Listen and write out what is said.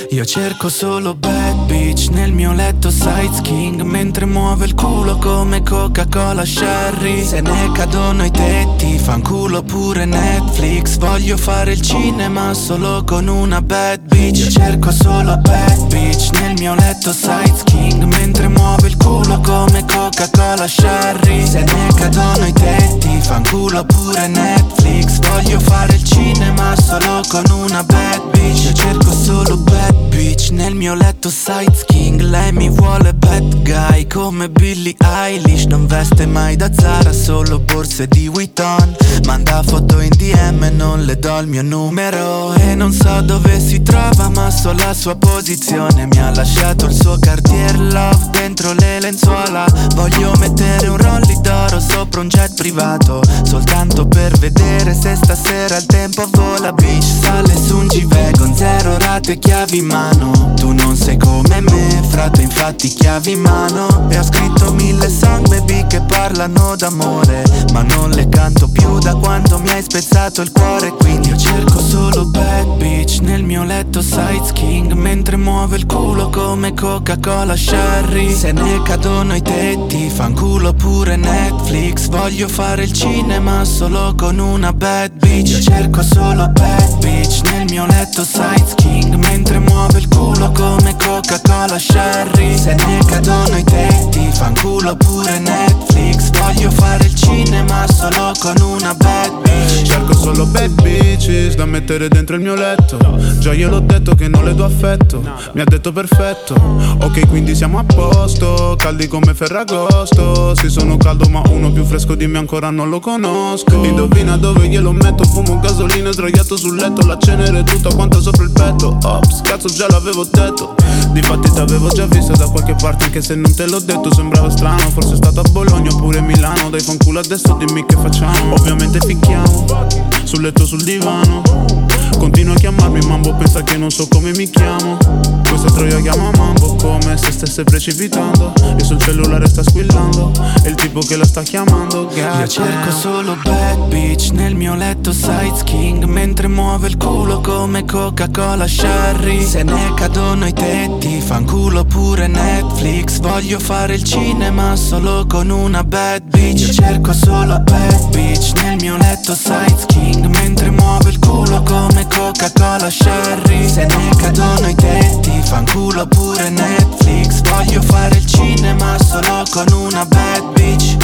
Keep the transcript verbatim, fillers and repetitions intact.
Io cerco solo bad bitch nel mio letto sides king, mentre muove il culo come Coca-Cola Sherry. Se ne cadono i tetti, fanculo pure Netflix. Voglio fare il cinema solo con una bad bitch. Io cerco solo bad bitch nel mio letto sides king, mentre muove il culo come Coca-Cola Sherry. Se ne cadono i tetti, fanculo pure Netflix. Voglio fare il cinema solo con una bad bitch. Io cerco solo bad bitch nel mio letto sides king. Lei mi vuole bad guy come Billie Eilish. Non veste mai da Zara, solo borse di Vuitton. Manda foto in D M, non le do il mio numero. E non so dove si trova, ma so la sua posizione. Mi ha lasciato il suo Cartier Love dentro le lenzuola. Voglio mettere un rolli d'oro sopra un jet privato, soltanto per vedere se stasera il tempo vola. Bitch, sale su un G-Wagon, zero rate e chiavi in mano. Tu non sei come me, frate, infatti chiavi in mano. E ho scritto mille song, baby, che parlano d'amore, ma non le canto più da quando mi hai spezzato il cuore. Quindi io cerco solo bad bitch nel mio letto sides king, mentre muove il culo come Coca-Cola Sherry. Se ne cadono i tetti, fanculo pure Netflix. Voglio fare il cinema solo con una bad bitch. Io cerco solo bad bitch nel mio letto sides king, mentre muove il culo come Coca-Cola Sherry. Se ne cadono i tetti, fanculo pure Netflix. Voglio fare il cinema solo con una bad bitch. Cerco solo bad bitches da mettere dentro il mio letto. Già gliel'ho detto che non le do affetto, mi ha detto perfetto. Ok, quindi siamo a posto, caldi come Ferragosto. Sì, sono caldo ma uno più fresco di me ancora non lo conosco. Indovina dove glielo metto, fumo gasolina sdraiato sul letto. La cenere tutta quanta sopra il petto. Ops, cazzo già l'avevo detto. Difatti t'avevo già visto da qualche parte, anche se non te l'ho detto. Sembrava strano, forse è stato a Bologna oppure Milano. Dai fanculo adesso, dimmi che facciamo. Ovviamente ficchiamo, sul letto, sul divano. Continua a chiamarmi Mambo, pensa che non so come mi chiamo. Questa troia chiama Mambo come se stesse precipitando. E sul cellulare sta squillando, è il tipo che la sta chiamando. God Io cerco solo bad bitch nel mio letto sides king, mentre muove il culo come Coca-Cola Sherry. Se ne cadono i tetti, fanculo pure Netflix. Voglio fare il cinema solo con una bad bitch. Io cerco solo bad bitch nel mio letto sides king, mentre muove il culo come Coca-Cola Sherry. Se ne cadono i tetti, fanculo pure Netflix. Voglio fare il cinema solo con una bad bitch.